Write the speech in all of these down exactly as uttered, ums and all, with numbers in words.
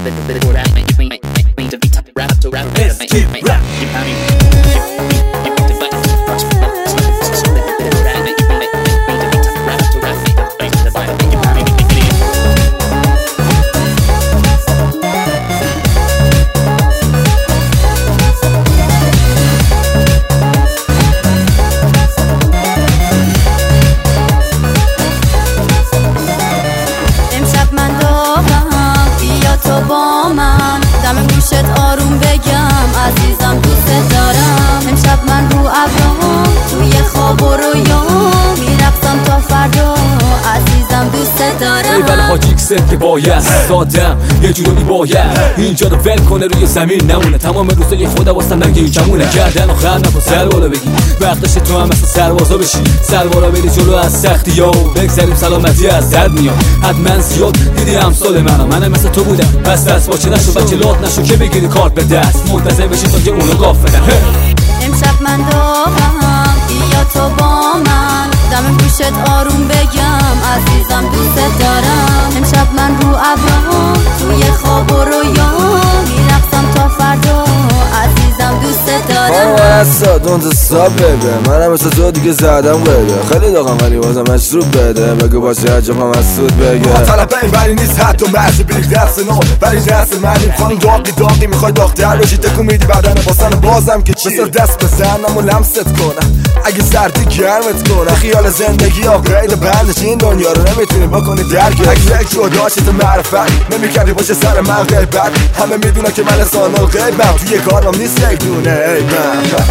دم گوشت آروم بگم عزیزم دوست دارم. امشب من رو ابرام توی خواب و رویام میرقصم تا فردا عزیزم دوست دارم. ای بله حاجیکست که باید سادم یه جوری باید اینجا رو ول کنه روی زمین نمونه تمام روزای خدا واسم نگه این کمونه کردن آخر نکن سر بالا بگی وقتش تو هم مثل سربازا بشی سربارا بری جلو از سختی ها و بگذاریم سلامتی از درد میاد. حتما زیاد دیدی امثال منم منم مثل تو بودم پس دست باچه نشو بچه لات نشو که بگیری کارت به دست منتظر بشی تا که اونو گاف بدن. امشب من داغم بیا تو با من دم گوشت آروم بگم عزیزم دوست دارم. امشب من رو ابرام توی خواب و رویام میرقصم تا فردا عزیزم دوست دارم. من هستا دونت استاپ بده منم مثل تو دیگه زدم بده خیلی داغم ولی بازم مشروب بده بگو باشه عجب هم از سود بگه طلب این ولی نیست حتی مرز بیل دست نو ولی دست منیم خانم داغی داغی میخوای داغتر باشی تکون میدی بدن باسن بازم که چی مثل دست بزنم و لمست کنم اگه سردی گرمت کنم خیال زندگی ها قید بندش این دنیا رو نمیتونی بکنی درک اگه یک جدا شد معرفت نمیکردی باشه سر من غیبت همه میدونن که من انسان الغیبم توی کارم نیست یک دونه عیبم.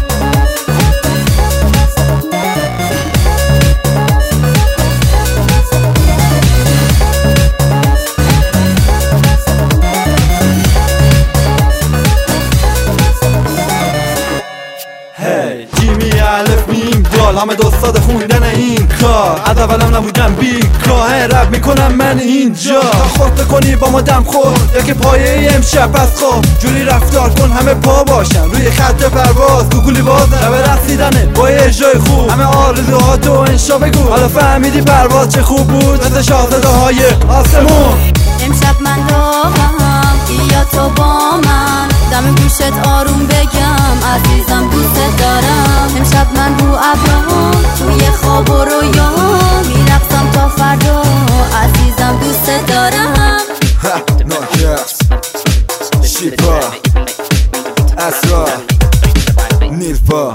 جیمی الف میم دال همه دوستاد خوندن این کار از اولم نبودم بیکار رب میکنم من اینجا خورد کنی با ما دم خورد یا که پایه امشب از خواب جوری رفتار کن همه پا باشن روی خط پرواز گوگلی بازن شب رسیدنه با یه جای خوب همه آرزوهاتو انشا بگو حالا فهمیدی پرواز چه خوب بود مثل شاهزاده های آسمون. امشب من داغم بیا تو با من دم گوشت آروم بگم عزیزم دوست دارم. امشب من رو ابرام توی خواب و رویام میرقصم تا فردا عزیزم دوست دارم. ناکس شیپا اسرار نیلپا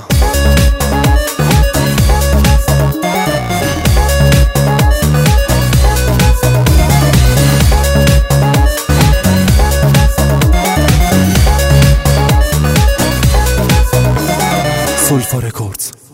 سولفا رکوردز.